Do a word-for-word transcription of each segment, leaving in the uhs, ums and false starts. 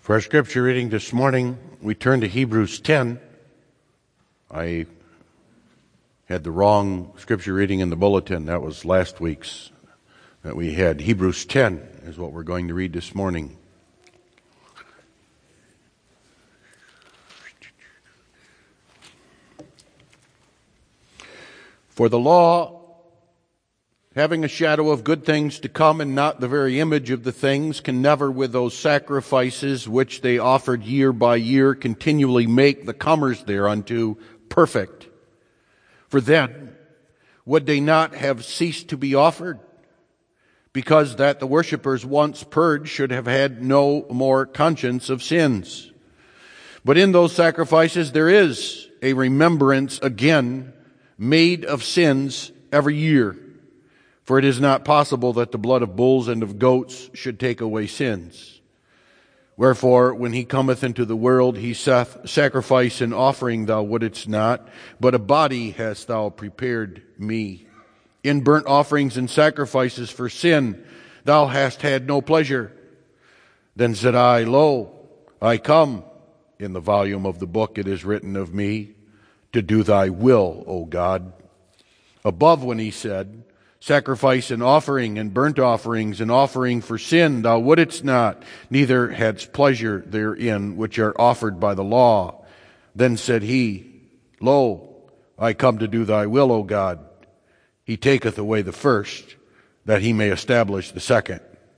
For our scripture reading this morning, we turn to Hebrews ten. I had the wrong scripture reading in the bulletin. That was last week's that we had. Hebrews ten is what we're going to read this morning. For the law, having a shadow of good things to come and not the very image of the things, can never with those sacrifices which they offered year by year continually make the comers thereunto perfect. For then would they not have ceased to be offered, because that the worshippers once purged should have had no more conscience of sins. But in those sacrifices there is a remembrance again made of sins every year. For it is not possible that the blood of bulls and of goats should take away sins. Wherefore, when he cometh into the world, he saith, Sacrifice and offering thou wouldest not, but a body hast thou prepared me. In burnt offerings and sacrifices for sin thou hast had no pleasure. Then said I, Lo, I come. In the volume of the book it is written of me, to do thy will, O God. Above when he said, Sacrifice and offering and burnt offerings and offering for sin thou wouldest not, neither hadst pleasure therein which are offered by the law. Then said he, Lo, I come to do thy will, O God. He taketh away the first, that he may establish the second.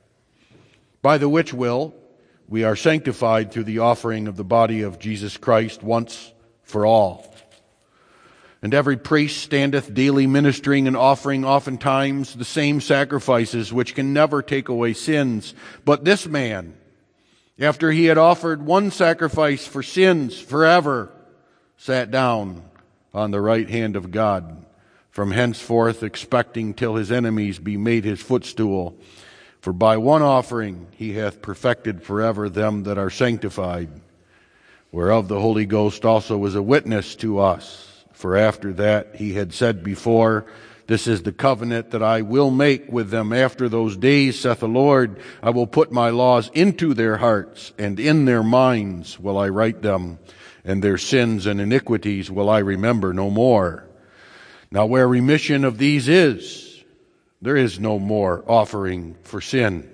By the which will we are sanctified through the offering of the body of Jesus Christ once for all. And every priest standeth daily ministering and offering oftentimes the same sacrifices, which can never take away sins. But this man, after he had offered one sacrifice for sins forever, sat down on the right hand of God, from henceforth expecting till his enemies be made his footstool. For by one offering he hath perfected forever them that are sanctified, whereof the Holy Ghost also was a witness to us. For after that he had said before, This is the covenant that I will make with them after those days, saith the Lord. I will put my laws into their hearts, and in their minds will I write them, and their sins and iniquities will I remember no more. Now where remission of these is, there is no more offering for sin.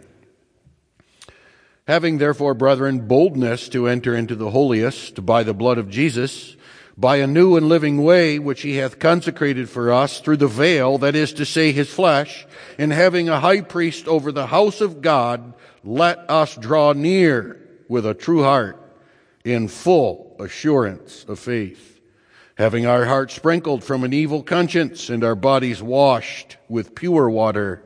Having therefore, brethren, boldness to enter into the holiest by the blood of Jesus, by a new and living way which he hath consecrated for us through the veil, that is to say, his flesh, and having a high priest over the house of God, let us draw near with a true heart, in full assurance of faith, having our hearts sprinkled from an evil conscience, and our bodies washed with pure water.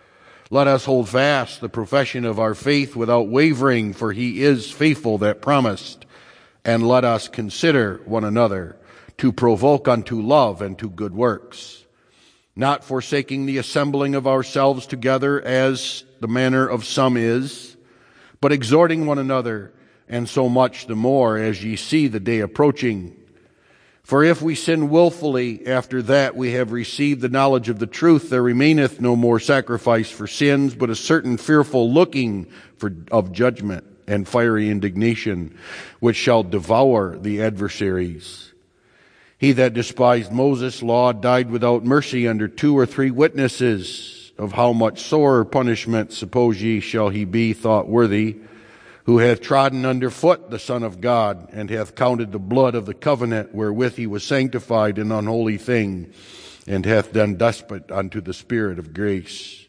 Let us hold fast the profession of our faith without wavering, for he is faithful that promised. And let us consider one another to provoke unto love and to good works, not forsaking the assembling of ourselves together as the manner of some is, but exhorting one another, and so much the more as ye see the day approaching. For if we sin wilfully after that we have received the knowledge of the truth, there remaineth no more sacrifice for sins, but a certain fearful looking for of judgment and fiery indignation, which shall devour the adversaries. He that despised Moses' law died without mercy under two or three witnesses. Of how much sorer punishment, suppose ye, shall he be thought worthy, who hath trodden under foot the Son of God, and hath counted the blood of the covenant wherewith he was sanctified an unholy thing, and hath done despite unto the Spirit of grace.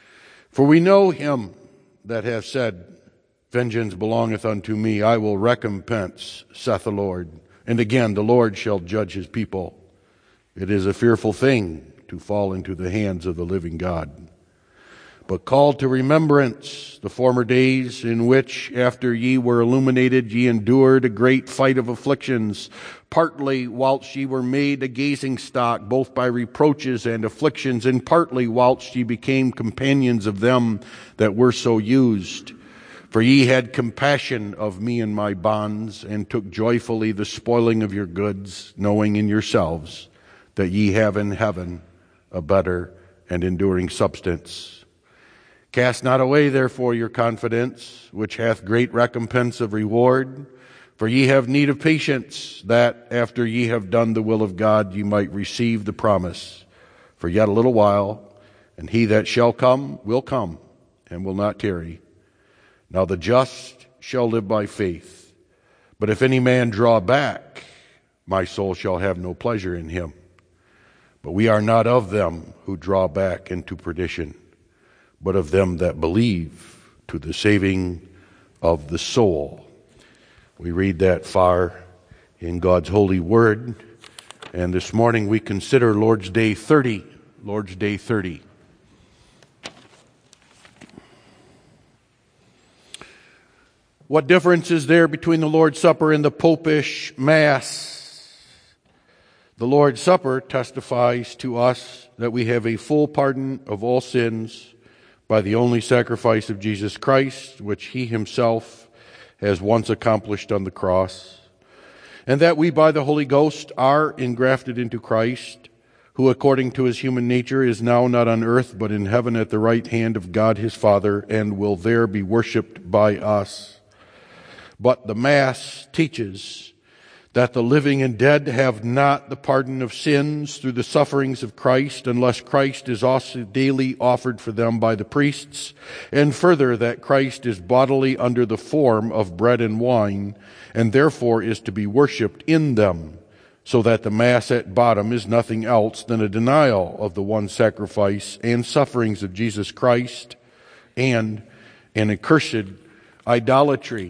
For we know him that hath said, Vengeance belongeth unto me, I will recompense, saith the Lord. And again, the Lord shall judge his people. It is a fearful thing to fall into the hands of the living God. But call to remembrance the former days in which, after ye were illuminated, ye endured a great fight of afflictions, partly whilst ye were made a gazing stock, both by reproaches and afflictions, and partly whilst ye became companions of them that were so used. For ye had compassion of me and my bonds, and took joyfully the spoiling of your goods, knowing in yourselves that ye have in heaven a better and enduring substance. Cast not away, therefore, your confidence, which hath great recompense of reward. For ye have need of patience, that after ye have done the will of God, ye might receive the promise. For yet a little while, and he that shall come will come, and will not tarry. Now the just shall live by faith. But if any man draw back, my soul shall have no pleasure in him. But we are not of them who draw back into perdition, but of them that believe to the saving of the soul. We read that far in God's holy word. And this morning we consider Lord's Day thirty. Lord's Day thirty. What difference is there between the Lord's Supper and the Popish Mass? The Lord's Supper testifies to us that we have a full pardon of all sins by the only sacrifice of Jesus Christ, which he himself has once accomplished on the cross, and that we by the Holy Ghost are engrafted into Christ, who according to his human nature is now not on earth but in heaven at the right hand of God his Father, and will there be worshipped by us. But the Mass teaches that the living and dead have not the pardon of sins through the sufferings of Christ, unless Christ is also daily offered for them by the priests, and further that Christ is bodily under the form of bread and wine, and therefore is to be worshipped in them, so that the Mass at bottom is nothing else than a denial of the one sacrifice and sufferings of Jesus Christ, and an accursed idolatry.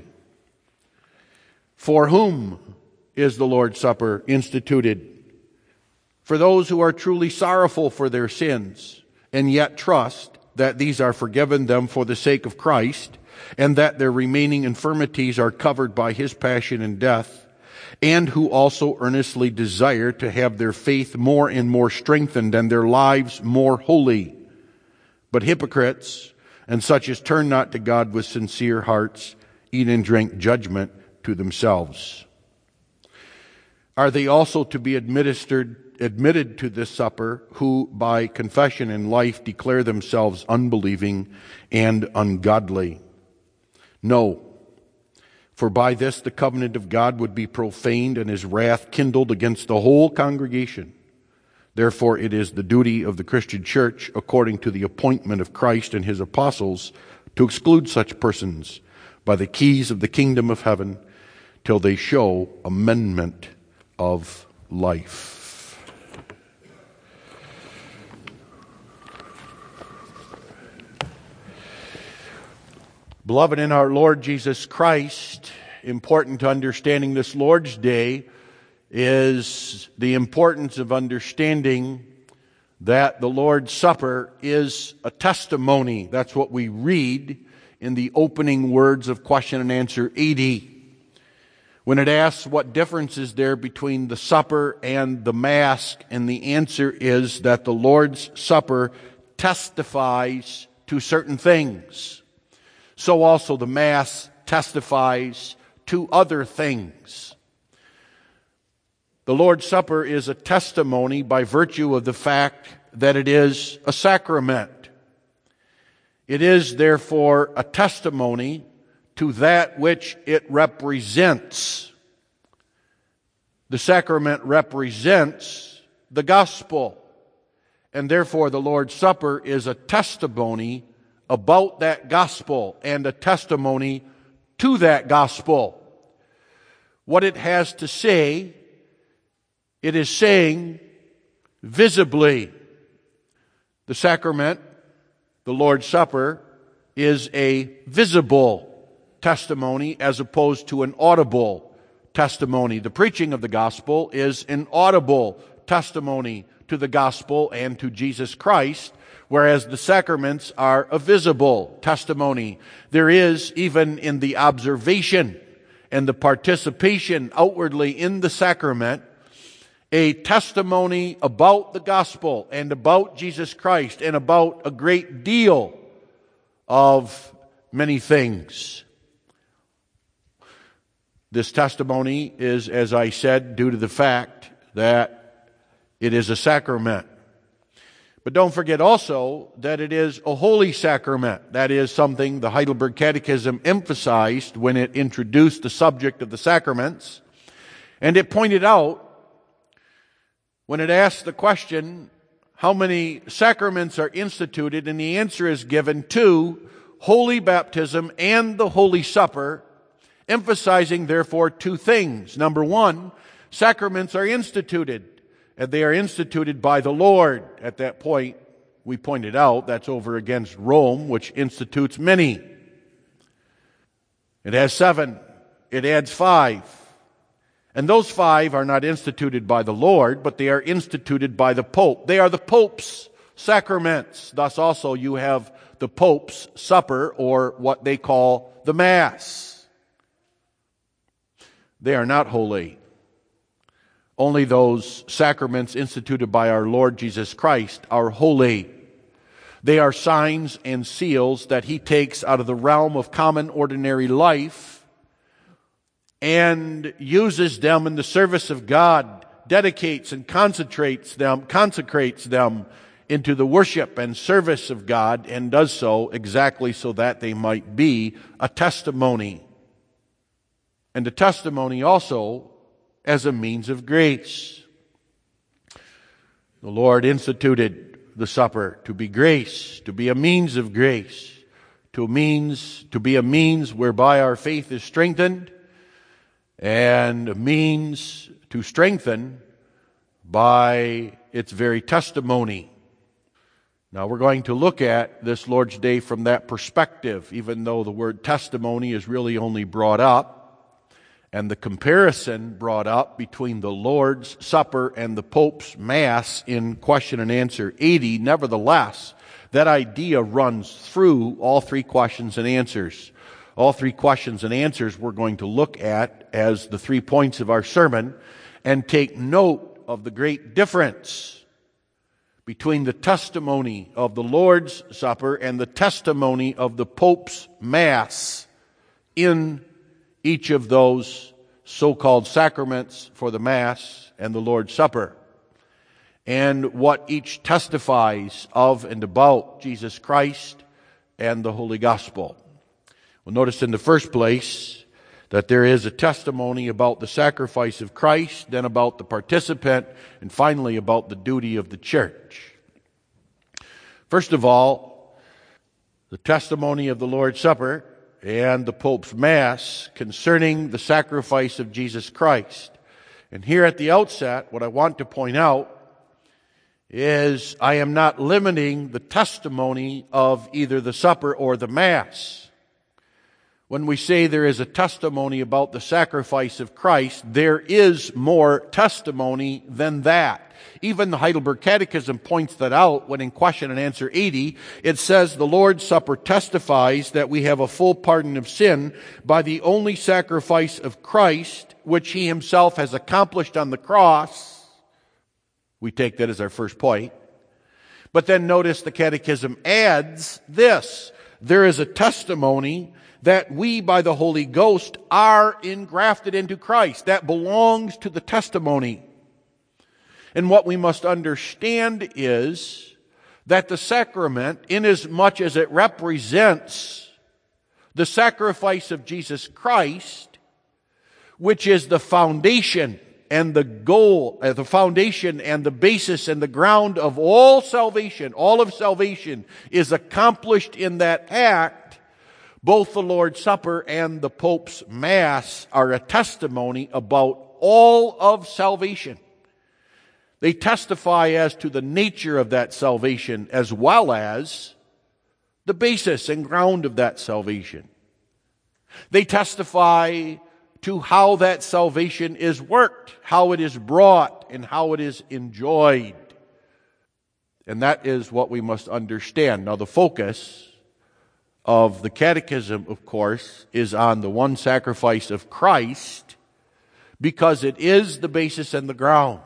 For whom is the Lord's Supper instituted? For those who are truly sorrowful for their sins, and yet trust that these are forgiven them for the sake of Christ, and that their remaining infirmities are covered by his passion and death, and who also earnestly desire to have their faith more and more strengthened and their lives more holy. But hypocrites, and such as turn not to God with sincere hearts, eat and drink judgment to themselves. Are they also to be administered, admitted to this supper, who by confession and life declare themselves unbelieving and ungodly? No, for by this the covenant of God would be profaned and his wrath kindled against the whole congregation. Therefore it is the duty of the Christian church, according to the appointment of Christ and his apostles, to exclude such persons by the keys of the kingdom of heaven, till they show amendment of life. Beloved in our Lord Jesus Christ, important to understanding this Lord's Day is the importance of understanding that the Lord's Supper is a testimony. That's what we read in the opening words of question and answer eighty. When it asks what difference is there between the supper and the Mass, and the answer is that the Lord's Supper testifies to certain things. So also the Mass testifies to other things. The Lord's Supper is a testimony by virtue of the fact that it is a sacrament. It is therefore a testimony to that which it represents. The sacrament represents the gospel, and therefore the Lord's Supper is a testimony about that gospel and a testimony to that gospel. What it has to say, it is saying visibly. The sacrament, the Lord's Supper, is a visible testimony as opposed to an audible testimony. The preaching of the gospel is an audible testimony to the gospel and to Jesus Christ, whereas the sacraments are a visible testimony. There is, even in the observation and the participation outwardly in the sacrament, a testimony about the gospel and about Jesus Christ and about a great deal of many things. This testimony is, as I said, due to the fact that it is a sacrament. But don't forget also that it is a holy sacrament. That is something the Heidelberg Catechism emphasized when it introduced the subject of the sacraments. And it pointed out, when it asked the question, how many sacraments are instituted, and the answer is given to holy baptism and the Holy Supper, emphasizing therefore two things. Number one, sacraments are instituted, and they are instituted by the Lord. At that point, we pointed out, that's over against Rome, which institutes many. It has seven. It adds five. And those five are not instituted by the Lord, but they are instituted by the Pope. They are the Pope's sacraments. Thus also you have the Pope's supper, or what they call the Mass. They are not holy. Only those sacraments instituted by our Lord Jesus Christ are holy. They are signs and seals that He takes out of the realm of common ordinary life and uses them in the service of God, dedicates and concentrates them, consecrates them into the worship and service of God, and does so exactly so that they might be a testimony. And a testimony also as a means of grace. The Lord instituted the supper to be grace, to be a means of grace, to a means, to be a means whereby our faith is strengthened, and a means to strengthen by its very testimony. Now we're going to look at this Lord's Day from that perspective, even though the word testimony is really only brought up, and the comparison brought up between the Lord's Supper and the Pope's Mass in question and answer eighty. Nevertheless, that idea runs through all three questions and answers. All three questions and answers we're going to look at as the three points of our sermon, and take note of the great difference between the testimony of the Lord's Supper and the testimony of the Pope's Mass in each of those so-called sacraments for the Mass and the Lord's Supper, and what each testifies of and about Jesus Christ and the Holy Gospel. Well, notice in the first place that there is a testimony about the sacrifice of Christ, then about the participant, and finally about the duty of the church. First of all, the testimony of the Lord's Supper and the Pope's Mass concerning the sacrifice of Jesus Christ. And here at the outset, what I want to point out is I am not limiting the testimony of either the supper or the Mass. When we say there is a testimony about the sacrifice of Christ, there is more testimony than that. Even the Heidelberg Catechism points that out when in question and answer eighty, it says the Lord's Supper testifies that we have a full pardon of sin by the only sacrifice of Christ, which He Himself has accomplished on the cross. We take that as our first point. But then notice the Catechism adds this: there is a testimony that we, by the Holy Ghost, are engrafted into Christ. That belongs to the testimony. And what we must understand is that the sacrament, inasmuch as it represents the sacrifice of Jesus Christ, which is the foundation and the goal, uh, the foundation and the basis and the ground of all salvation, all of salvation is accomplished in that act. Both the Lord's Supper and the Pope's Mass are a testimony about all of salvation. They testify as to the nature of that salvation as well as the basis and ground of that salvation. They testify to how that salvation is worked, how it is brought, and how it is enjoyed. And that is what we must understand. Now, the focus of the Catechism, of course, is on the one sacrifice of Christ, because it is the basis and the ground.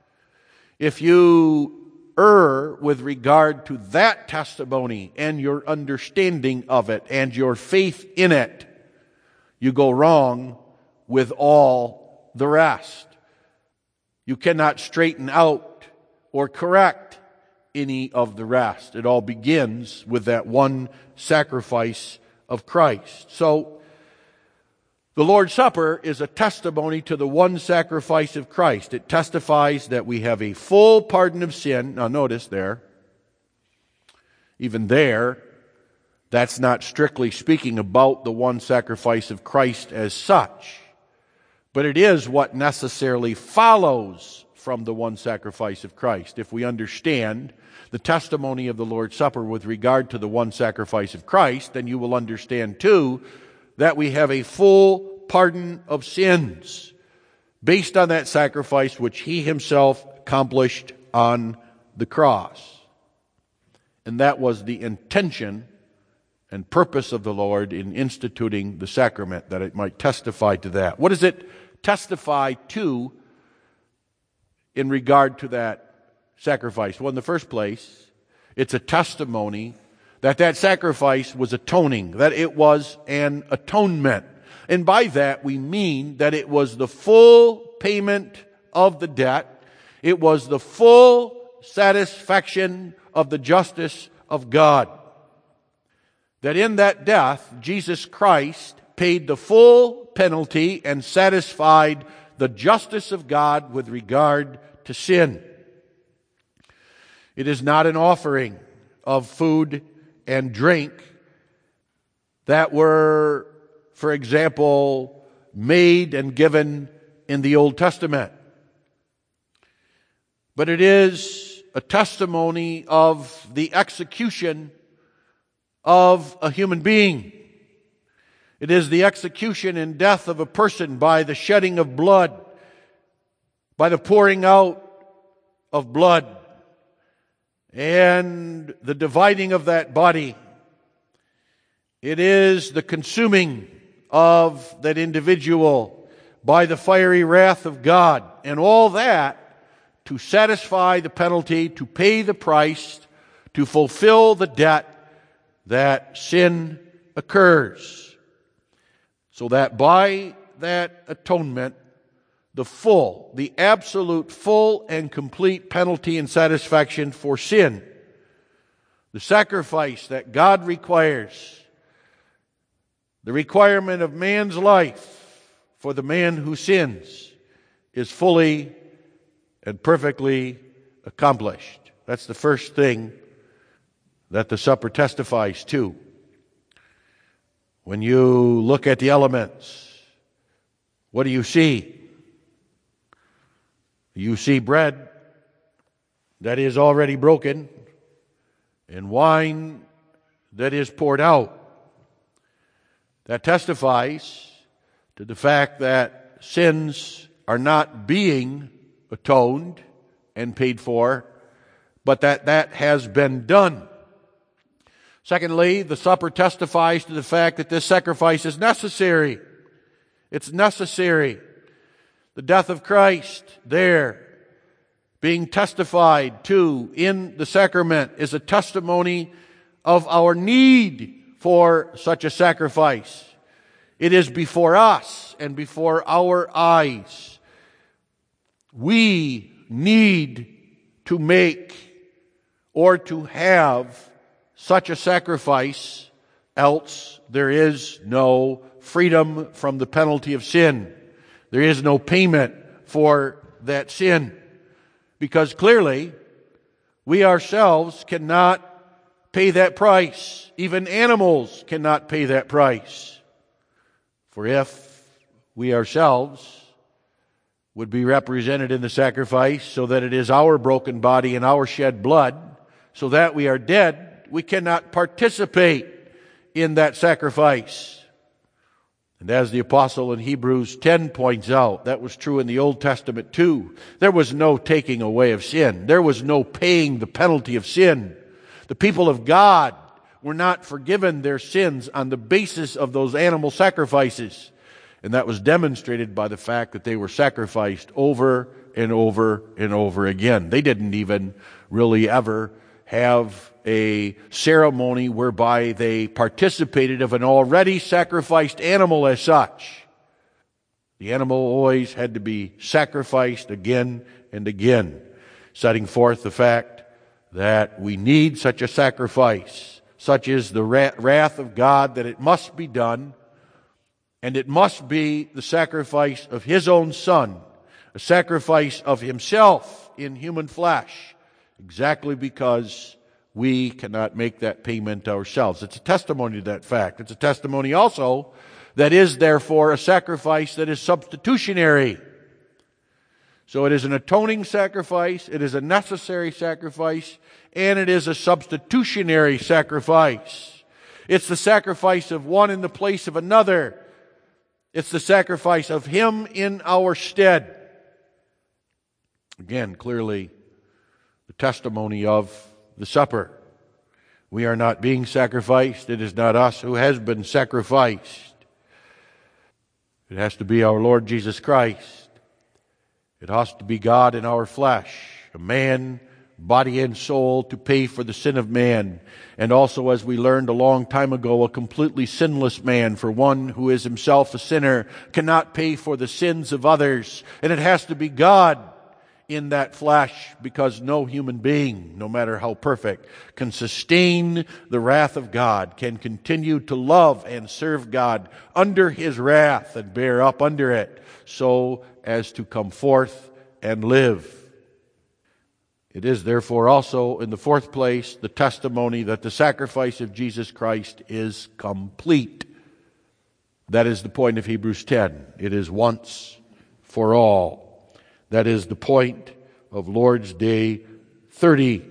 If you err with regard to that testimony and your understanding of it and your faith in it, you go wrong with all the rest. You cannot straighten out or correct any of the rest. It all begins with that one sacrifice of Christ. So, the Lord's Supper is a testimony to the one sacrifice of Christ. It testifies that we have a full pardon of sin. Now notice there, even there, that's not strictly speaking about the one sacrifice of Christ as such, but it is what necessarily follows from the one sacrifice of Christ. If we understand the testimony of the Lord's Supper with regard to the one sacrifice of Christ, then you will understand too that we have a full pardon of sins based on that sacrifice which He Himself accomplished on the cross. And that was the intention and purpose of the Lord in instituting the sacrament, that it might testify to that. What does it testify to in regard to that sacrifice? Well, in the first place, it's a testimony that that sacrifice was atoning, that it was an atonement. And by that we mean that it was the full payment of the debt. It was the full satisfaction of the justice of God. That in that death, Jesus Christ paid the full penalty and satisfied the justice of God with regard to sin. It is not an offering of food and drink that were, for example, made and given in the Old Testament. But it is a testimony of the execution of a human being. It is the execution and death of a person by the shedding of blood, by the pouring out of blood, and the dividing of that body. It is the consuming of that individual by the fiery wrath of God, and all that to satisfy the penalty, to pay the price, to fulfill the debt that sin occurs. So that by that atonement, the full, the absolute full and complete penalty and satisfaction for sin, the sacrifice that God requires, the requirement of man's life for the man who sins, is fully and perfectly accomplished. That's the first thing that the supper testifies to. When you look at the elements, what do you see? You see bread that is already broken and wine that is poured out. That testifies to the fact that sins are not being atoned and paid for, but that that has been done. Secondly, the supper testifies to the fact that this sacrifice is necessary. It's necessary. The death of Christ there being testified to in the sacrament is a testimony of our need for such a sacrifice. It is before us and before our eyes. We need to make or to have such a sacrifice, else there is no freedom from the penalty of sin. There is no payment for that sin. Because clearly, we ourselves cannot pay that price. Even animals cannot pay that price. For if we ourselves would be represented in the sacrifice so that it is our broken body and our shed blood, so that we are dead, we cannot participate in that sacrifice. And as the apostle in Hebrews ten points out, that was true in the Old Testament too. There was no taking away of sin. There was no paying the penalty of sin. The people of God were not forgiven their sins on the basis of those animal sacrifices. And that was demonstrated by the fact that they were sacrificed over and over and over again. They didn't even really ever have a ceremony whereby they participated of an already sacrificed animal as such. The animal always had to be sacrificed again and again, setting forth the fact that we need such a sacrifice. Such is the wrath of God that it must be done, and it must be the sacrifice of His own Son, a sacrifice of Himself in human flesh, exactly because we cannot make that payment ourselves. It's a testimony to that fact. It's a testimony also that is therefore a sacrifice that is substitutionary. So it is an atoning sacrifice, it is a necessary sacrifice, and it is a substitutionary sacrifice. It's the sacrifice of one in the place of another. It's the sacrifice of Him in our stead. Again, clearly, the testimony of the supper. We are not being sacrificed. It is not us who has been sacrificed. It has to be our Lord Jesus Christ. It has to be God in our flesh, a man, body and soul, to pay for the sin of man. And also, as we learned a long time ago, a completely sinless man, for one who is himself a sinner cannot pay for the sins of others. And it has to be God in that flesh, because no human being, no matter how perfect, can sustain the wrath of God, can continue to love and serve God under His wrath and bear up under it, so as to come forth and live. It is therefore also, in the fourth place, the testimony that the sacrifice of Jesus Christ is complete. That is the point of Hebrews ten. It is once for all. That is the point of Lord's Day thirty.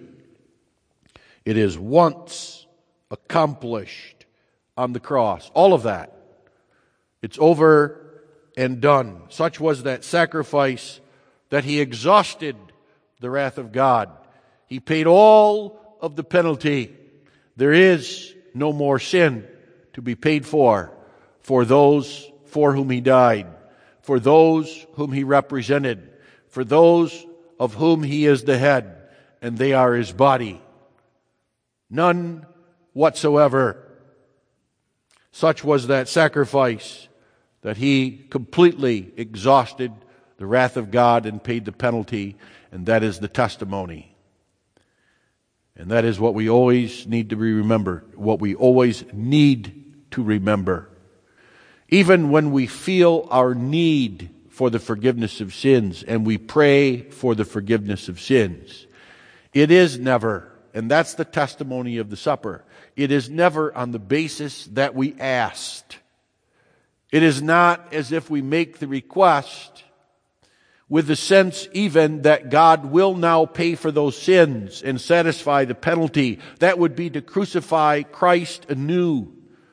It is once accomplished on the cross. All of that. It's over and done. Such was that sacrifice that He exhausted the wrath of God. He paid all of the penalty. There is no more sin to be paid for, for those for whom He died, for those whom He represented, for those of whom He is the head, and they are His body. None whatsoever. Such was that sacrifice that He completely exhausted the wrath of God and paid the penalty, and that is the testimony. And that is what we always need to remember, what we always need to remember. Even when we feel our need for the forgiveness of sins, and we pray for the forgiveness of sins, it is never, and that's the testimony of the supper, it is never on the basis that we asked. It is not as if we make the request with the sense even that God will now pay for those sins and satisfy the penalty. That would be to crucify Christ anew.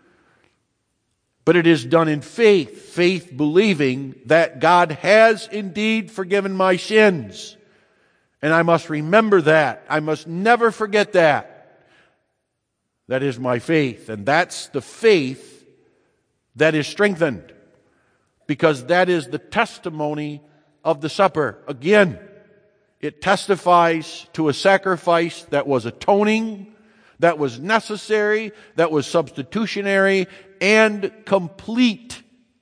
But it is done in faith, faith believing that God has indeed forgiven my sins. And I must remember that. I must never forget that. That is my faith. And that's the faith that is strengthened, because that is the testimony of the supper. Again, it testifies to a sacrifice that was atoning, that was necessary, that was substitutionary, and complete,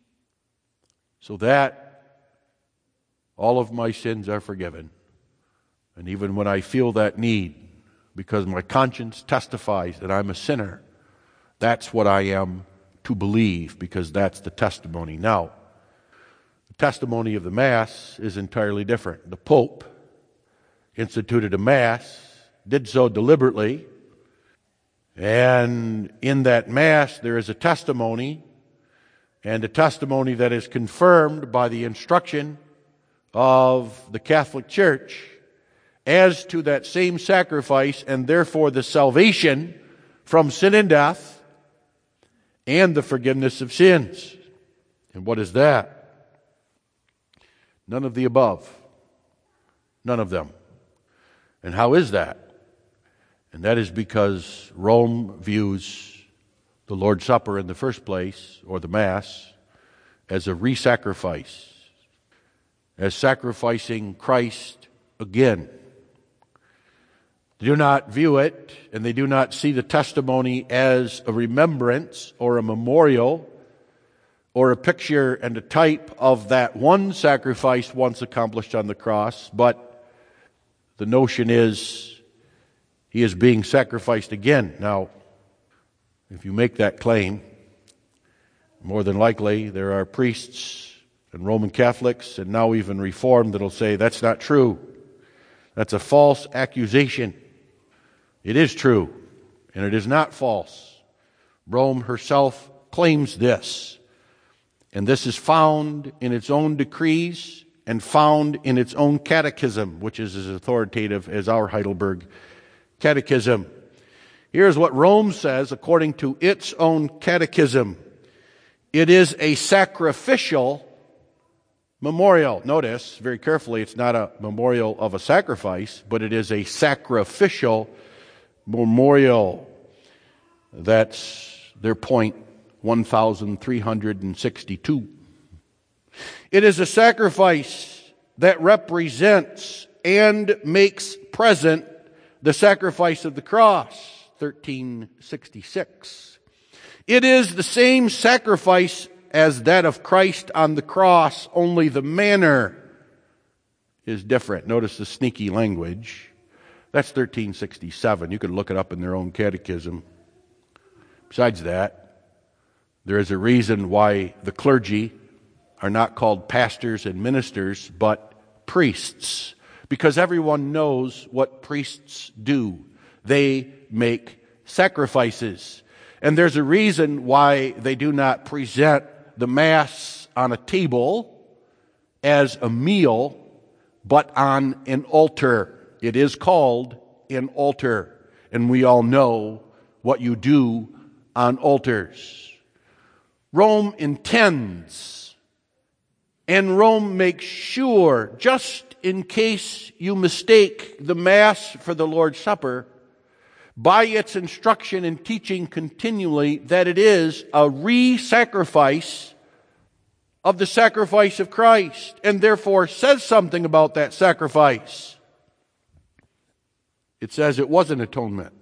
so that all of my sins are forgiven. And even when I feel that need, because my conscience testifies that I'm a sinner, that's what I am to believe, because that's the testimony. Now, the testimony of the Mass is entirely different. The Pope instituted a Mass, did so deliberately, and in that Mass there is a testimony, and a testimony that is confirmed by the instruction of the Catholic Church as to that same sacrifice, and therefore the salvation from sin and death and the forgiveness of sins. And what is that? None of the above. None of them. And how is that? And that is because Rome views the Lord's Supper in the first place, or the Mass, as a re-sacrifice, as sacrificing Christ again. They do not view it, and they do not see the testimony as a remembrance or a memorial or a picture and a type of that one sacrifice once accomplished on the cross, but the notion is He is being sacrificed again. Now, if you make that claim, more than likely there are priests and Roman Catholics and now even Reformed that'll say that's not true. That's a false accusation. It is true, and it is not false. Rome herself claims this, and this is found in its own decrees and found in its own catechism, which is as authoritative as our Heidelberg Catechism. Here's what Rome says according to its own catechism. It is a sacrificial memorial. Notice very carefully, it's not a memorial of a sacrifice, but it is a sacrificial memorial. That's their point one thousand three hundred sixty-two. It is a sacrifice that represents and makes present the sacrifice of the cross, thirteen sixty-six. It is the same sacrifice as that of Christ on the cross, only the manner is different. Notice the sneaky language. That's thirteen sixty-seven. You can look it up in their own catechism. Besides that, there is a reason why the clergy are not called pastors and ministers, but priests. Because everyone knows what priests do. They make sacrifices. And there's a reason why they do not present the Mass on a table as a meal, but on an altar. It is called an altar. And we all know what you do on altars. Rome intends, and Rome makes sure, just in case you mistake the Mass for the Lord's Supper, by its instruction and teaching continually, that it is a re-sacrifice of the sacrifice of Christ, and therefore says something about that sacrifice. It says it wasn't atonement.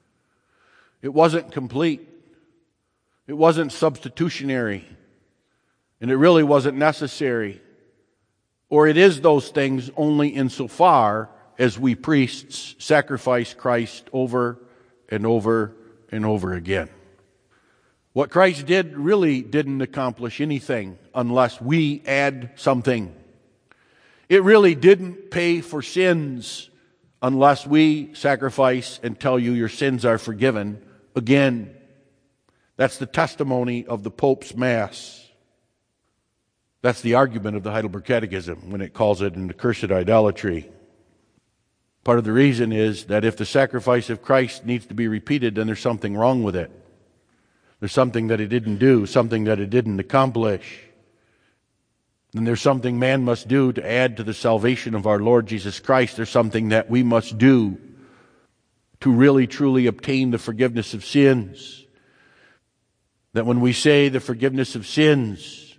It wasn't complete. It wasn't substitutionary. And it really wasn't necessary. Or it is those things only insofar as we priests sacrifice Christ over and over and over again. What Christ did really didn't accomplish anything unless we add something. It really didn't pay for sins unless we sacrifice and tell you your sins are forgiven again. That's the testimony of the Pope's Mass. That's the argument of the Heidelberg Catechism when it calls it an accursed idolatry. Part of the reason is that if the sacrifice of Christ needs to be repeated, then there's something wrong with it. There's something that it didn't do, something that it didn't accomplish. Then there's something man must do to add to the salvation of our Lord Jesus Christ. There's something that we must do to really truly obtain the forgiveness of sins. That when we say the forgiveness of sins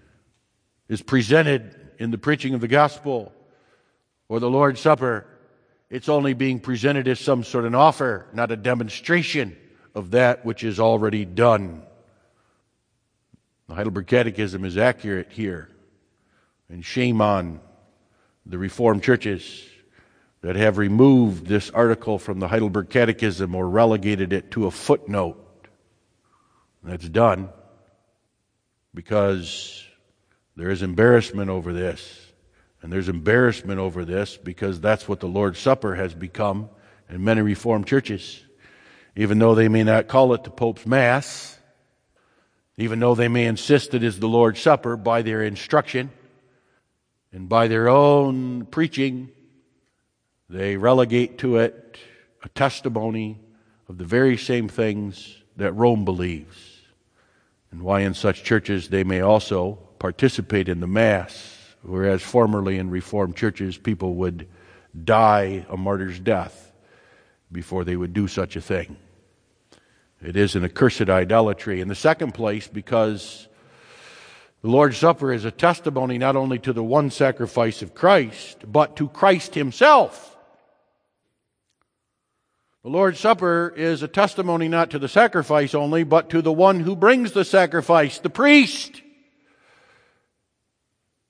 is presented in the preaching of the gospel or the Lord's Supper, it's only being presented as some sort of offer, not a demonstration of that which is already done. The Heidelberg Catechism is accurate here. And shame on the Reformed churches that have removed this article from the Heidelberg Catechism or relegated it to a footnote. That's done because there is embarrassment over this. And there's embarrassment over this because that's what the Lord's Supper has become in many Reformed churches. Even though they may not call it the Pope's Mass, even though they may insist it is the Lord's Supper by their instruction and by their own preaching, they relegate to it a testimony of the very same things that Rome believes. And why in such churches they may also participate in the Mass, whereas formerly in Reformed churches people would die a martyr's death before they would do such a thing. It is an accursed idolatry. In the second place, because the Lord's Supper is a testimony not only to the one sacrifice of Christ, but to Christ himself. The Lord's Supper is a testimony not to the sacrifice only, but to the one who brings the sacrifice, the priest.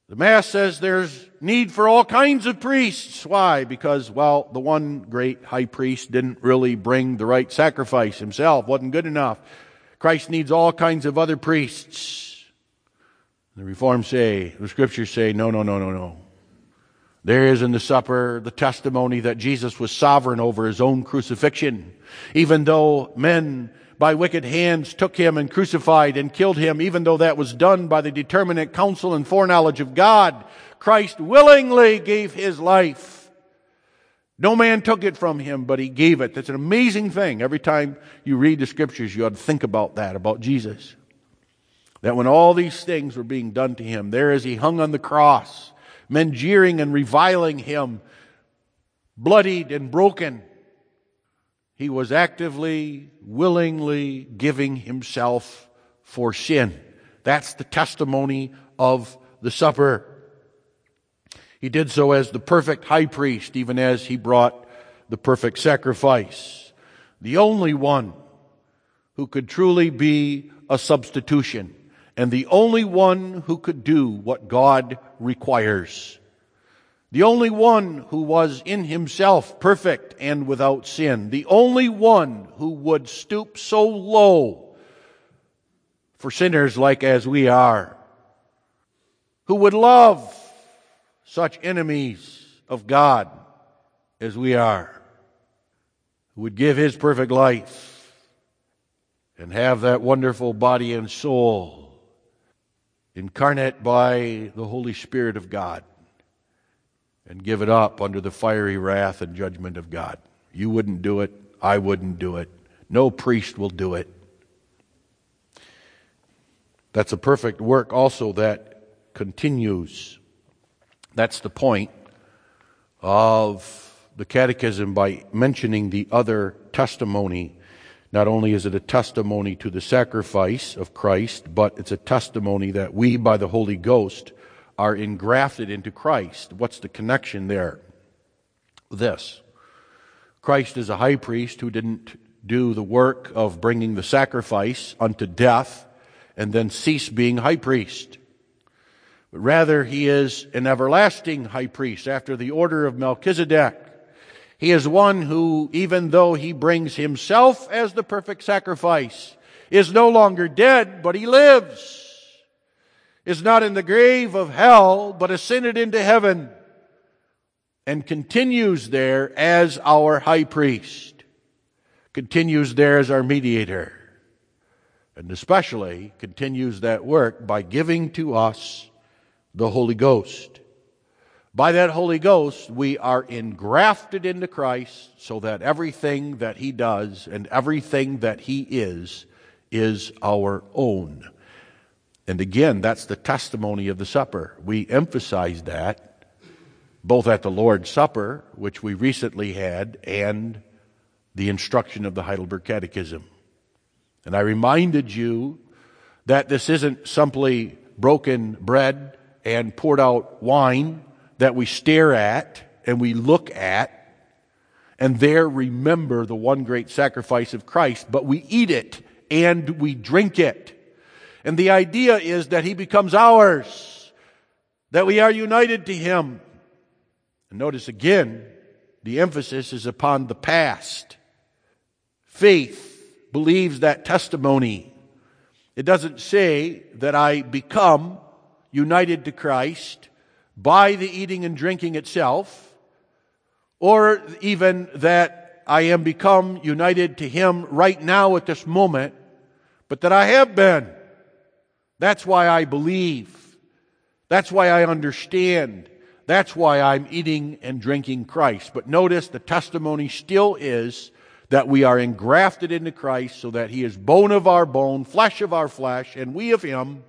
The Mass says there's need for all kinds of priests. Why? Because, well, the one great high priest didn't really bring the right sacrifice himself. Wasn't good enough. Christ needs all kinds of other priests. The Reformed say, the Scriptures say, no, no, no, no, no. There is in the supper the testimony that Jesus was sovereign over His own crucifixion. Even though men by wicked hands took Him and crucified and killed Him, even though that was done by the determinate counsel and foreknowledge of God, Christ willingly gave His life. No man took it from Him, but He gave it. That's an amazing thing. Every time you read the Scriptures, you ought to think about that, about Jesus. That when all these things were being done to Him, there as He hung on the cross, men jeering and reviling Him, bloodied and broken, He was actively, willingly giving Himself for sin. That's the testimony of the supper. He did so as the perfect high priest, even as He brought the perfect sacrifice. The only one who could truly be a substitution, and the only one who could do what God requires. The only one who was in Himself perfect and without sin. The only one who would stoop so low for sinners like as we are. Who would love such enemies of God as we are. Who would give His perfect life and have that wonderful body and soul incarnate by the Holy Spirit of God, and give it up under the fiery wrath and judgment of God. You wouldn't do it. I wouldn't do it. No priest will do it. That's a perfect work also that continues. That's the point of the Catechism by mentioning the other testimony. Not only is it a testimony to the sacrifice of Christ, but it's a testimony that we, by the Holy Ghost, are engrafted into Christ. What's the connection there? This. Christ is a high priest who didn't do the work of bringing the sacrifice unto death and then cease being high priest. But rather, He is an everlasting high priest after the order of Melchizedek. He is one who, even though He brings Himself as the perfect sacrifice, is no longer dead, but He lives. Is not in the grave of hell, but ascended into heaven, and continues there as our high priest, continues there as our mediator, and especially continues that work by giving to us the Holy Ghost. By that Holy Ghost, we are engrafted into Christ so that everything that He does and everything that He is, is our own. And again, that's the testimony of the supper. We emphasize that both at the Lord's Supper, which we recently had, and the instruction of the Heidelberg Catechism. And I reminded you that this isn't simply broken bread and poured out wine that we stare at and we look at and there remember the one great sacrifice of Christ, but we eat it and we drink it. And the idea is that He becomes ours, that we are united to Him. And notice again, the emphasis is upon the past. Faith believes that testimony. It doesn't say that I become united to Christ by the eating and drinking itself, or even that I am become united to Him right now at this moment, but that I have been. That's why I believe. That's why I understand. That's why I'm eating and drinking Christ. But notice the testimony still is that we are engrafted into Christ so that He is bone of our bone, flesh of our flesh, and we of Him.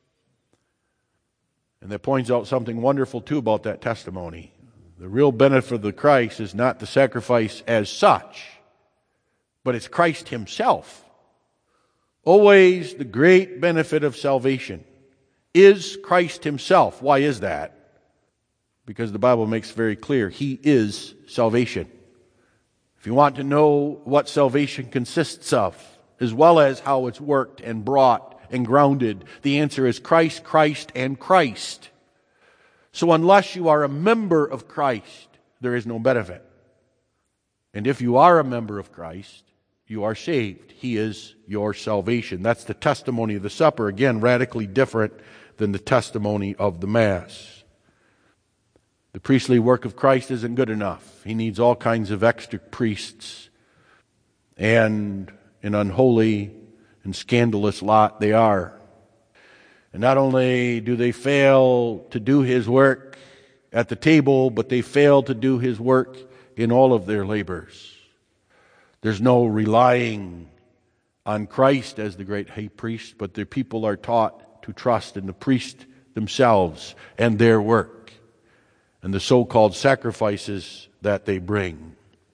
And that points out something wonderful too about that testimony. The real benefit of the Christ is not the sacrifice as such, but it's Christ Himself. Always the great benefit of salvation is Christ Himself. Why is that? Because the Bible makes very clear He is salvation. If you want to know what salvation consists of, as well as how it's worked and brought and grounded, the answer is Christ, Christ, and Christ. So unless you are a member of Christ, there is no benefit. And if you are a member of Christ, you are saved. He is your salvation. That's the testimony of the supper. Again, radically different than the testimony of the Mass. The priestly work of Christ isn't good enough. He needs all kinds of extra priests. And an unholy and scandalous lot they are. And not only do they fail to do His work at the table, but they fail to do His work in all of their labors. There's no relying on Christ as the great high priest, but the people are taught to trust in the priest themselves and their work and the so-called sacrifices that they bring.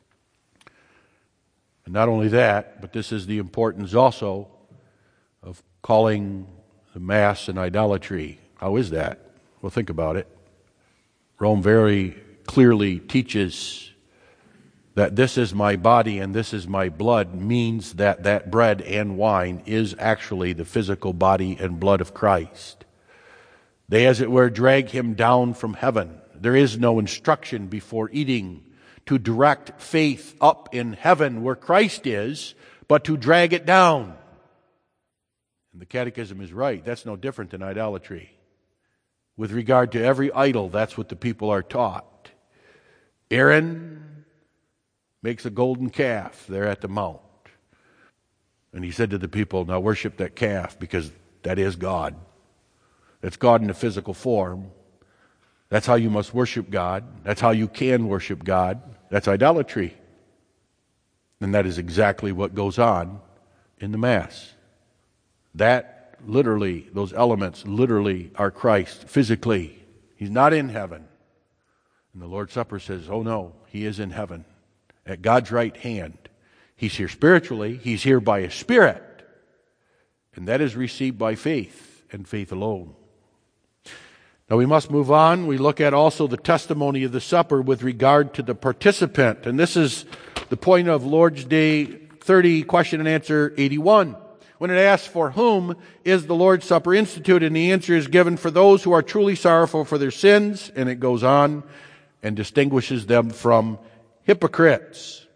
And not only that, but this is the importance also of calling the Mass an idolatry. How is that? Well, think about it. Rome very clearly teaches that this is my body and this is my blood means that that bread and wine is actually the physical body and blood of Christ. They, as it were, drag Him down from heaven. There is no instruction before eating to direct faith up in heaven where Christ is, but to drag it down. And the Catechism is right. That's no different than idolatry. With regard to every idol, that's what the people are taught. Aaron makes a golden calf there at the mount. And he said to the people, now worship that calf because that is God. That's God in a physical form. That's how you must worship God. That's how you can worship God. That's idolatry. And that is exactly what goes on in the Mass. That literally, those elements literally are Christ physically. He's not in heaven. And the Lord's Supper says, oh no, He is in heaven at God's right hand. He's here spiritually. He's here by His Spirit. And that is received by faith and faith alone. Now we must move on. We look at also the testimony of the supper with regard to the participant. And this is the point of Lord's Day thirty, question and answer eighty-one. When it asks for whom is the Lord's Supper instituted, and the answer is given for those who are truly sorrowful for their sins, and it goes on and distinguishes them from hypocrites.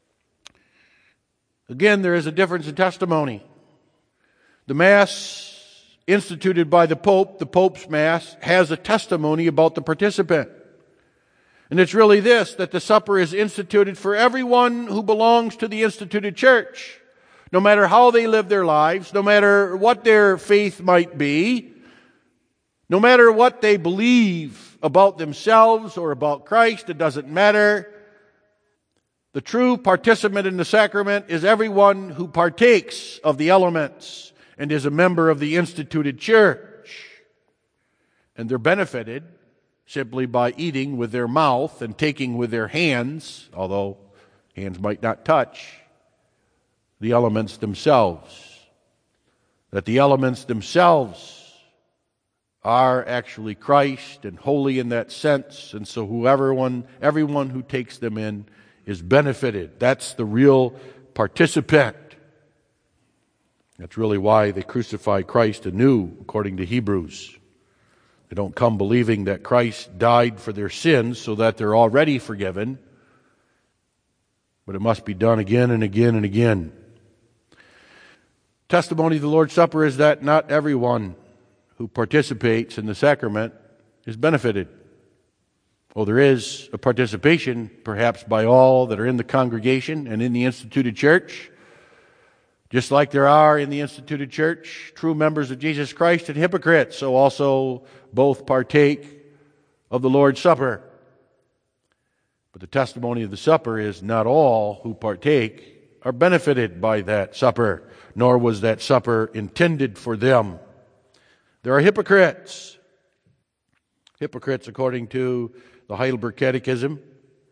Again, there is a difference in testimony. The Mass instituted by the Pope, the Pope's Mass, has a testimony about the participant. And it's really this, that the supper is instituted for everyone who belongs to the instituted church. No matter how they live their lives, no matter what their faith might be, no matter what they believe about themselves or about Christ, it doesn't matter. The true participant in the sacrament is everyone who partakes of the elements and is a member of the instituted church. And they're benefited simply by eating with their mouth and taking with their hands, although hands might not touch, the elements themselves. That the elements themselves are actually Christ and holy in that sense, and so whoever one, everyone who takes them in is benefited. That's the real participant. That's really why they crucify Christ anew, according to Hebrews. They don't come believing that Christ died for their sins so that they're already forgiven, but it must be done again and again and again. Testimony of the Lord's Supper is that not everyone who participates in the sacrament is benefited. Well, there is a participation, perhaps by all that are in the congregation and in the instituted church, just like there are in the instituted church true members of Jesus Christ and hypocrites, so also both partake of the Lord's Supper. But the testimony of the supper is not all who partake are benefited by that supper, nor was that supper intended for them. There are hypocrites. Hypocrites according to the Heidelberg Catechism,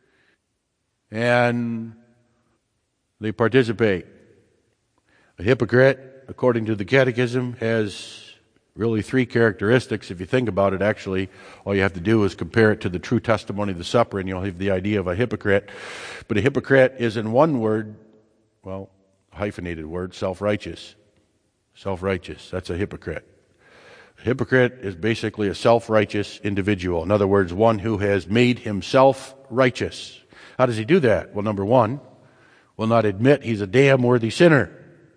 and they participate. A hypocrite, according to the Catechism, has really three characteristics. If you think about it, actually, all you have to do is compare it to the true testimony of the supper, and you'll have the idea of a hypocrite. But a hypocrite is, in one word, well, a hyphenated word, self-righteous. Self-righteous, that's a hypocrite. A hypocrite is basically a self-righteous individual. In other words, one who has made himself righteous. How does he do that? Well, number one, will not admit he's a damn worthy sinner,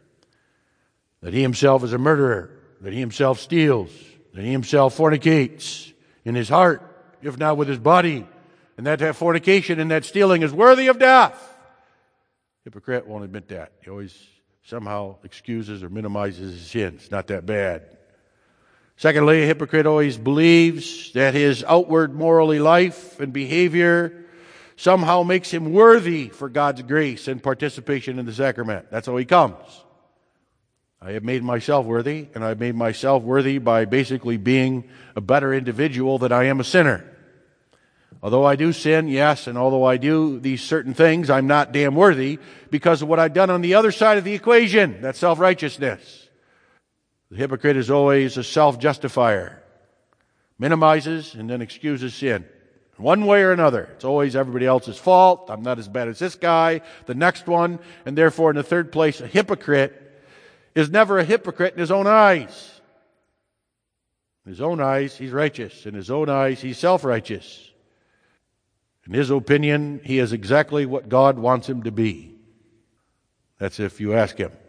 that he himself is a murderer, that he himself steals, that he himself fornicates in his heart, if not with his body, and that that fornication and that stealing is worthy of death. Hypocrite won't admit that. He always somehow excuses or minimizes his sin. It's not that bad. Secondly, a hypocrite always believes that his outward morally life and behavior somehow makes him worthy for God's grace and participation in the sacrament. That's how he comes. I have made myself worthy, and I've made myself worthy by basically being a better individual than I am a sinner. Although I do sin, yes, and although I do these certain things, I'm not damn worthy because of what I've done on the other side of the equation. That's self-righteousness. The hypocrite is always a self-justifier. Minimizes and then excuses sin. One way or another. It's always everybody else's fault. I'm not as bad as this guy, the next one. And therefore, in the third place, a hypocrite is never a hypocrite in his own eyes. In his own eyes, he's righteous. In his own eyes, he's self-righteous. In his opinion, he is exactly what God wants him to be. That's if you ask him.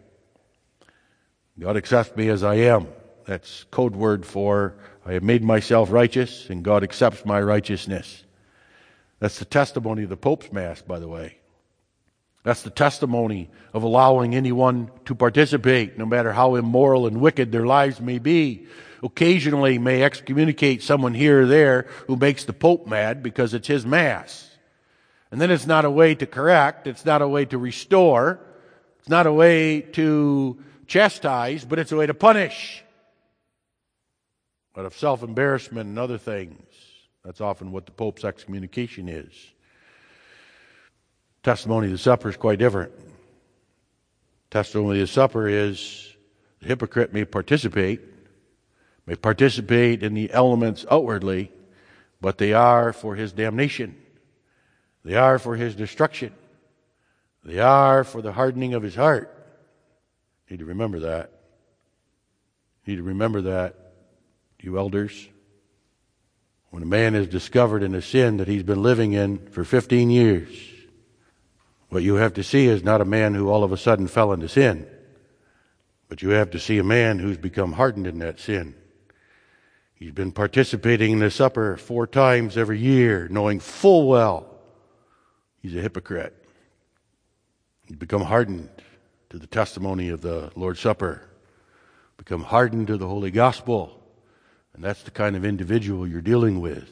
God accepts me as I am. That's code word for I have made myself righteous and God accepts my righteousness. That's the testimony of the Pope's Mass, by the way. That's the testimony of allowing anyone to participate, no matter how immoral and wicked their lives may be. Occasionally may excommunicate someone here or there who makes the Pope mad because it's his Mass. And then it's not a way to correct, it's not a way to restore, it's not a way to chastise, but it's a way to punish. But of self-embarrassment and other things, that's often what the Pope's excommunication is. Testimony of the supper is quite different. Testimony of the supper is the hypocrite may participate, may participate in the elements outwardly, but they are for his damnation. They are for his destruction. They are for the hardening of his heart. You need to remember that. You need to remember that, you elders. When a man is discovered in a sin that he's been living in for fifteen years, what you have to see is not a man who all of a sudden fell into sin, but you have to see a man who's become hardened in that sin. He's been participating in the supper four times every year, knowing full well he's a hypocrite. He's become hardened to the testimony of the Lord's Supper, become hardened to the Holy Gospel, and that's the kind of individual you're dealing with.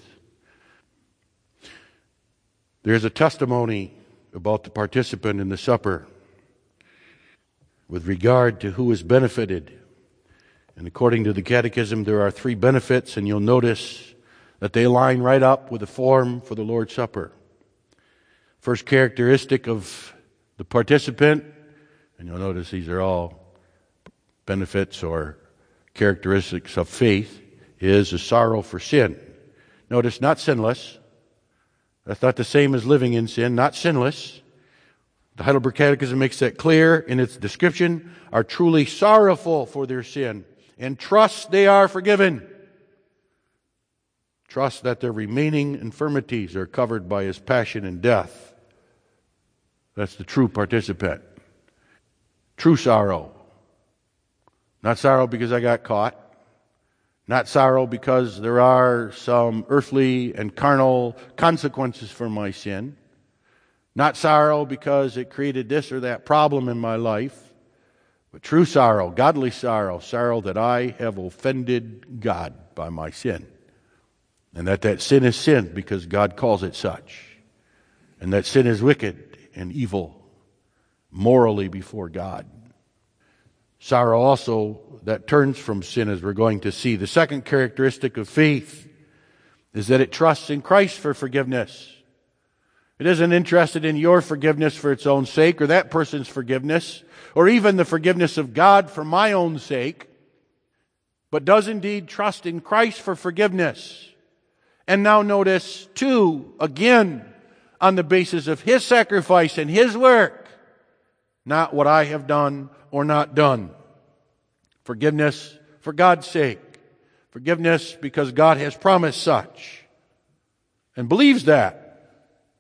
There's a testimony about the participant in the supper with regard to who is benefited. And according to the Catechism, there are three benefits, and you'll notice that they line right up with the form for the Lord's Supper. First characteristic of the participant, and you'll notice these are all benefits or characteristics of faith, is a sorrow for sin. Notice, not sinless. That's not the same as living in sin, not sinless. The Heidelberg Catechism makes that clear in its description, are truly sorrowful for their sin and trust they are forgiven. Trust that their remaining infirmities are covered by his passion and death. That's the true participant. True sorrow. Not sorrow because I got caught. Not sorrow because there are some earthly and carnal consequences for my sin. Not sorrow because it created this or that problem in my life. But true sorrow, godly sorrow, sorrow that I have offended God by my sin. And that that sin is sin because God calls it such. And that sin is wicked and evil morally before God. Sorrow also that turns from sin, as we're going to see. The second characteristic of faith is that it trusts in Christ for forgiveness. It isn't interested in your forgiveness for its own sake, or that person's forgiveness, or even the forgiveness of God for my own sake, but does indeed trust in Christ for forgiveness. And now notice, too, again, on the basis of His sacrifice and His work, not what I have done or not done. Forgiveness for God's sake. Forgiveness because God has promised such and believes that.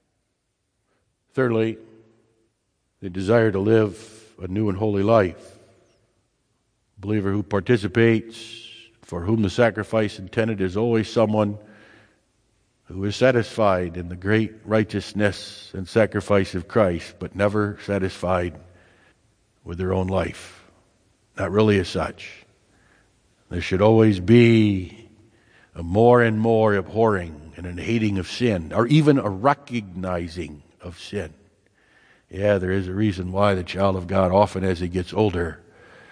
Thirdly, they desire to live a new and holy life. A believer who participates, for whom the sacrifice intended, is always someone who is satisfied in the great righteousness and sacrifice of Christ, but never satisfied with their own life. Not really as such. There should always be a more and more abhorring and a hating of sin, or even a recognizing of sin. Yeah, there is a reason why the child of God, often as he gets older,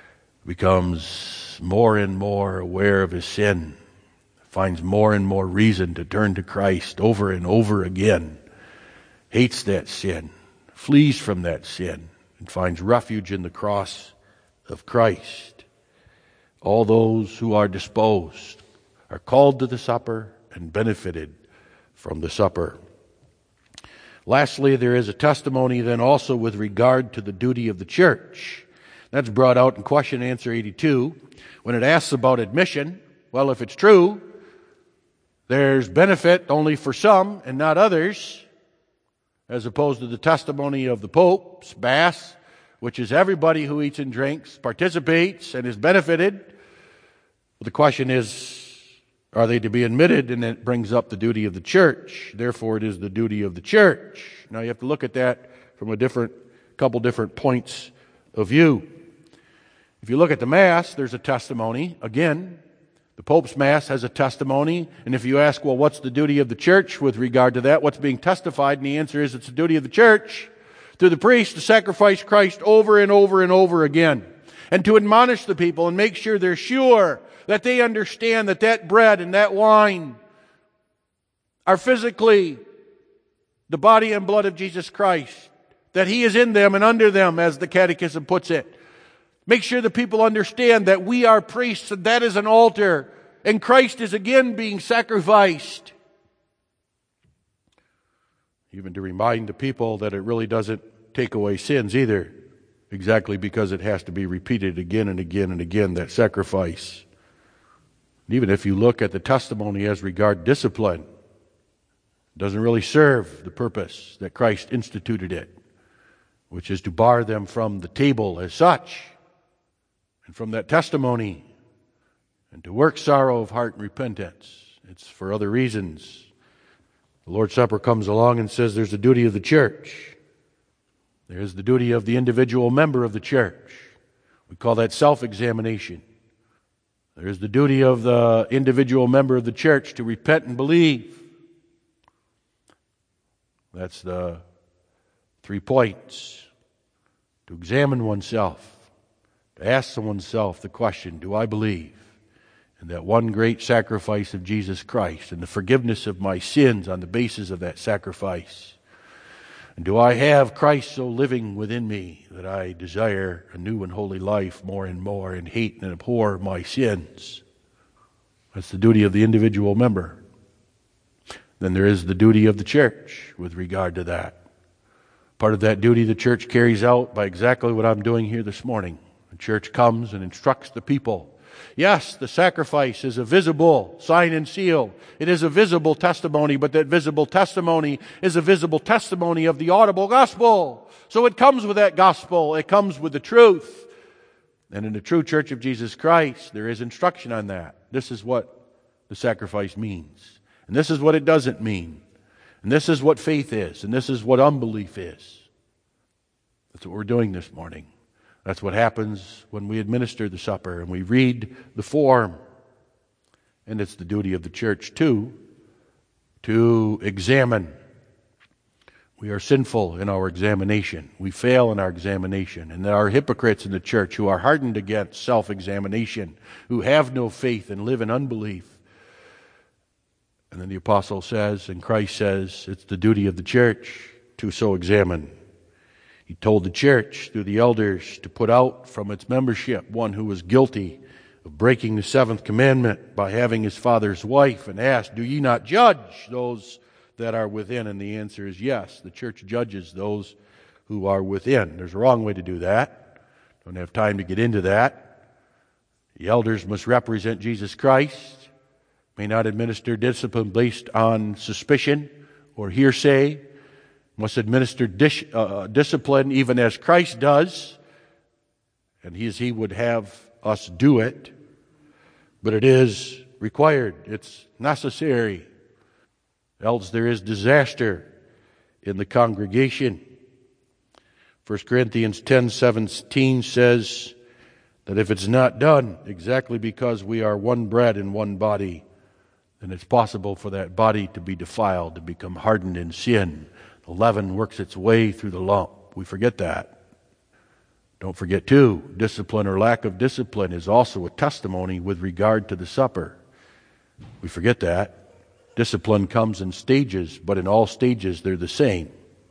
becomes more and more aware of his sin, finds more and more reason to turn to Christ over and over again, hates that sin, flees from that sin, and finds refuge in the cross of Christ. All those who are disposed are called to the supper and benefited from the supper. Lastly, there is a testimony then also with regard to the duty of the church. That's brought out in question and answer eighty-two. When it asks about admission, well, if it's true, there's benefit only for some and not others, as opposed to the testimony of the Pope's Mass, which is everybody who eats and drinks, participates, and is benefited. Well, the question is, are they to be admitted? And it brings up the duty of the church. Therefore, it is the duty of the church. Now, you have to look at that from a different, couple different points of view. If you look at the Mass, there's a testimony. Again, the Pope's Mass has a testimony. And if you ask, well, what's the duty of the church with regard to that? What's being testified? And the answer is it's the duty of the church through the priest to sacrifice Christ over and over and over again. And to admonish the people and make sure they're sure that they understand that that bread and that wine are physically the body and blood of Jesus Christ, that He is in them and under them, as the Catechism puts it. Make sure the people understand that we are priests and that is an altar, and Christ is again being sacrificed. Even to remind the people that it really doesn't take away sins either, exactly because it has to be repeated again and again and again, that sacrifice. Even if you look at the testimony as regard discipline, it doesn't really serve the purpose that Christ instituted it, which is to bar them from the table as such, and from that testimony, and to work sorrow of heart and repentance. It's for other reasons. The Lord's Supper comes along and says there's a duty of the church. There is the duty of the individual member of the church. We call that self-examination. There is the duty of the individual member of the church to repent and believe. That's the three points. To examine oneself. To ask oneself the question, do I believe in that one great sacrifice of Jesus Christ and the forgiveness of my sins on the basis of that sacrifice? And do I have Christ so living within me that I desire a new and holy life more and more and hate and abhor my sins? That's the duty of the individual member. Then there is the duty of the church with regard to that. Part of that duty the church carries out by exactly what I'm doing here this morning. The church comes and instructs the people. Yes, the sacrifice is a visible sign and seal. It is a visible testimony, but that visible testimony is a visible testimony of the audible gospel. So it comes with that gospel. It comes with the truth. And in the true church of Jesus Christ, there is instruction on that. This is what the sacrifice means. And this is what it doesn't mean. And this is what faith is. And this is what unbelief is. That's what we're doing this morning. That's what happens when we administer the supper and we read the form. And it's the duty of the church, too, to examine. We are sinful in our examination. We fail in our examination. And there are hypocrites in the church who are hardened against self-examination, who have no faith and live in unbelief. And then the apostle says, and Christ says, it's the duty of the church to so examine. He told the church through the elders to put out from its membership one who was guilty of breaking the seventh commandment by having his father's wife, and asked, do ye not judge those that are within? And the answer is yes. The church judges those who are within. There's a wrong way to do that. Don't have time to get into that. The elders must represent Jesus Christ. may not administer discipline based on suspicion or hearsay, must administer dis- uh, discipline even as Christ does, and he, as he would have us do it. But it is required. It's necessary. Else there is disaster in the congregation. First Corinthians ten seventeen says that if it's not done exactly because we are one bread and one body, then it's possible for that body to be defiled, to become hardened in sin. The leaven works its way through the lump. We forget that. Don't forget, too, discipline or lack of discipline is also a testimony with regard to the supper. We forget that. Discipline comes in stages, but in all stages they're the same.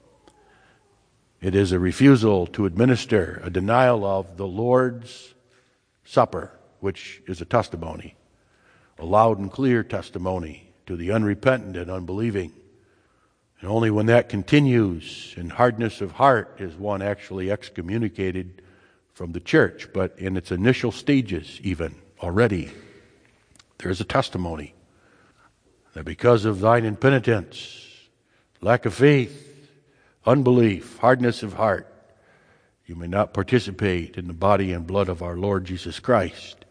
It is a refusal to administer, a denial of the Lord's Supper, which is a testimony, a loud and clear testimony to the unrepentant and unbelieving. And only when that continues in hardness of heart is one actually excommunicated from the church. But in its initial stages, even already, there is a testimony that because of thine impenitence, lack of faith, unbelief, hardness of heart, you may not participate in the body and blood of our Lord Jesus Christ.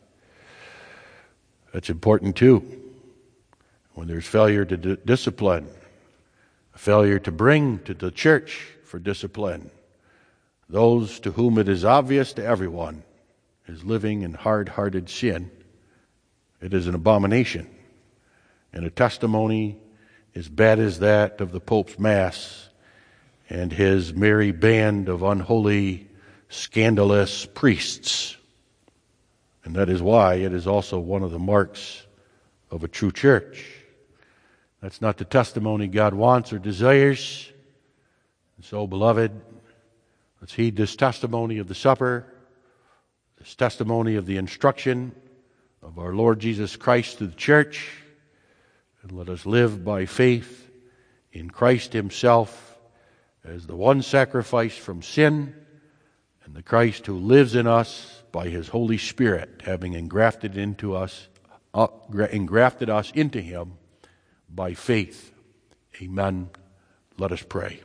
That's important too. When there's failure to d- discipline, a failure to bring to the church for discipline those to whom it is obvious to everyone is living in hard-hearted sin, it is an abomination and a testimony as bad as that of the Pope's Mass and his merry band of unholy, scandalous priests. And that is why it is also one of the marks of a true church. That's not the testimony God wants or desires. And so, beloved, let's heed this testimony of the supper, this testimony of the instruction of our Lord Jesus Christ to the church, and let us live by faith in Christ himself as the one sacrifice from sin, and the Christ who lives in us by his Holy Spirit, having engrafted into us, uh, engrafted us into him by faith. Amen. Let us pray.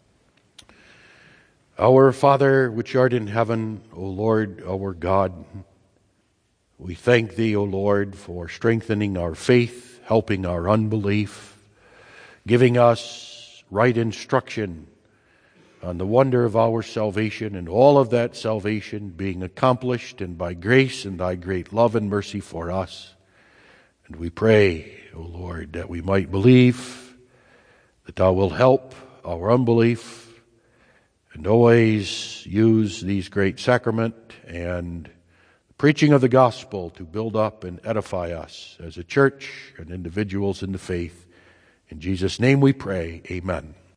Our Father, which art in heaven, O Lord, our God, we thank thee, O Lord, for strengthening our faith, helping our unbelief, giving us right instruction on the wonder of our salvation, and all of that salvation being accomplished and by grace and thy great love and mercy for us. And we pray, O Lord, that we might believe, that thou wilt help our unbelief, and always use these great sacrament and the preaching of the gospel to build up and edify us as a church and individuals in the faith. In Jesus' name we pray, amen.